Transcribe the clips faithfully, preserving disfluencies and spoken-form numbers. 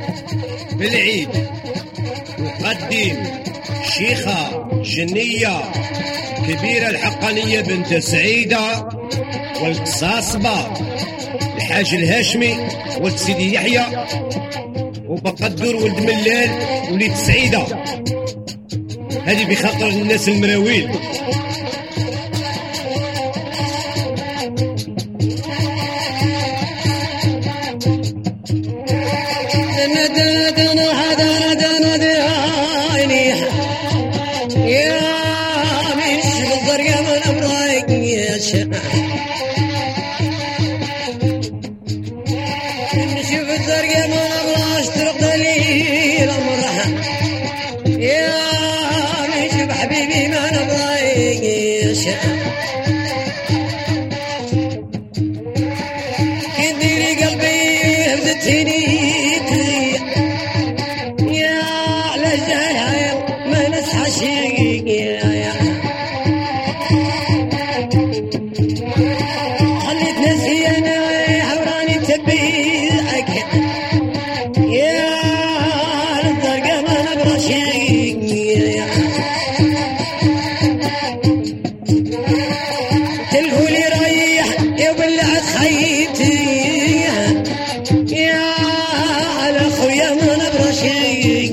بالعيد نقدم شيخة جنية كبيرة الحقانية بنت سعيدة والقصاصبة الحاج الهاشمي ولد سيدي يحيى وبقدر ولد ملال وليد سعيدة. هذه بخاطر الناس المراويل. نشوف الزرقاء ما نبغاش طرق دليل امرها يا نشوف حبيبي ما نبغاش كديري قلبي هبدتني يا على الجاية ما نصحى شيء يا خليت نفسي انا حوراني تبيعك يا الزرقاء ما نبغى شيء تلهولي رايح يا ولعت خيتي يا على خويا ما نبغى شيء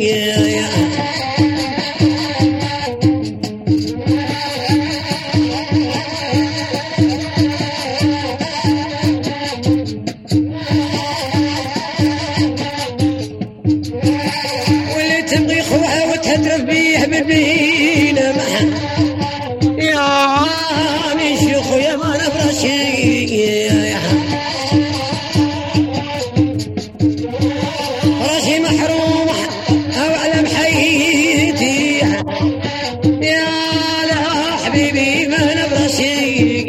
واللي تبغي خوها وتهترف بيه ببينا معها يا مشي خويا ما نبغى شيء راسي محروم او على محيتي يا لا حبيبي ما نبغى شيء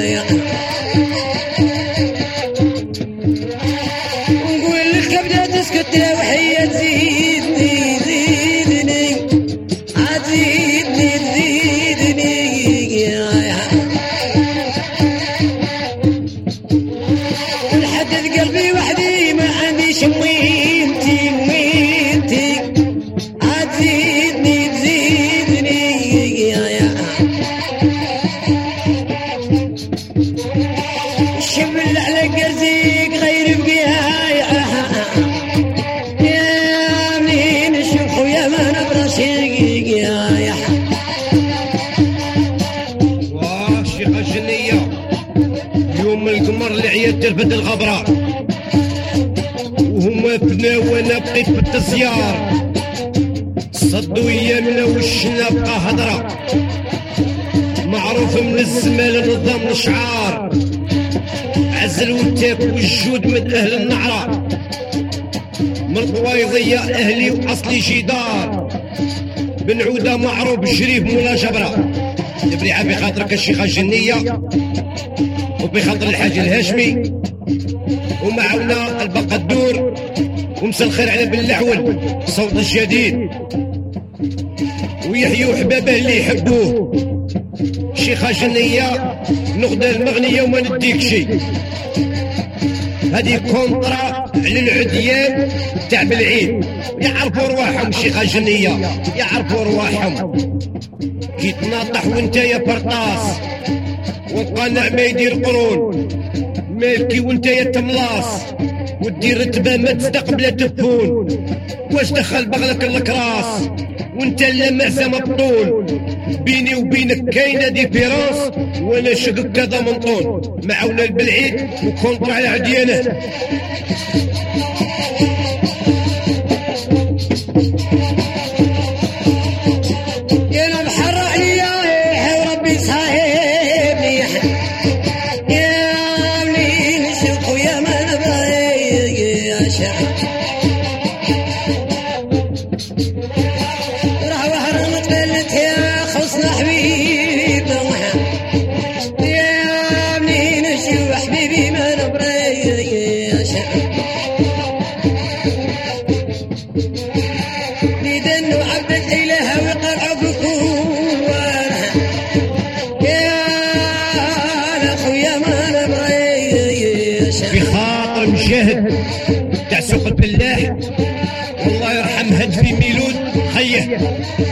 نقول لك كبدة تسكت وهي تزيدني تزيدني عزيدني تزيدني ونحدد قلبي وحدي ما عنديش موينتي موينتي عزيدني تزيدني الشبل على قرزيك غير بقايا يا منين نشوف خويا ما نبغى شيء واه شيخة جنية يوم القمر العياد ترفد الغبرة وهما فنا وانا بقيت في التزيار صدوا ايامنا وشنا بقى هضرة معروف من الزمان نظام الشعار عزل والتاك والجود من اهل النعرة من طويضية اهلي واصلي جدار بن عودة معروف شريف مولا جبرة تبريعة بخاطرك الشيخة الجنية وبخاطر الحاج الهاشمي ومعونا البقدور ومسا الخير على بن العول صوت الجديد ويحيوا حبابه اللي يحبوه شيخة جنية نغدى المغنية وما نديك شي هذه كونطرا على العديان تاع بالعيد يعرفوا رواحهم شيخة جنية يعرفوا رواحهم كي تناطح وانت يا برطاس والقناع ما يدير قرون مالكي وانت يا تملاص ودير رتبه ما تستقبل تفون واش دخل بغلك الكراس وانت لا معزه مبطول بيني وبينك كاينه ديفيرونس وانا شقك كذا منطول معونا بالعيد وكونطر على عديانه يا بحر عليا وربي صاحبني يا منين نشوف خويا ما نبغى شيء راح وهرم تبلت يا خصنا حبيبنا يا منين نشوف حبيبي ما نبغى شيء لدن وعبد الاله وقرع بكوانها يا خويا ما نبغى بخاطر مشاهد تاع سوق الفلاح عليه